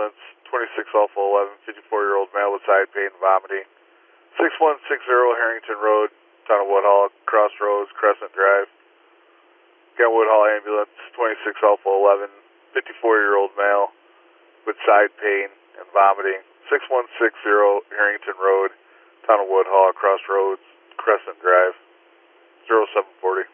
ambulance, 26 Alpha 11, 54-year-old male with side pain and vomiting. 6160 Harrington Road, town of Woodhull, Crossroads, Crescent Drive. Again, Woodhull ambulance, 26 Alpha 11, 54-year-old male with side pain and vomiting. 6160 Harrington Road, town of Woodhull, Crossroads, Crescent Drive. 0740.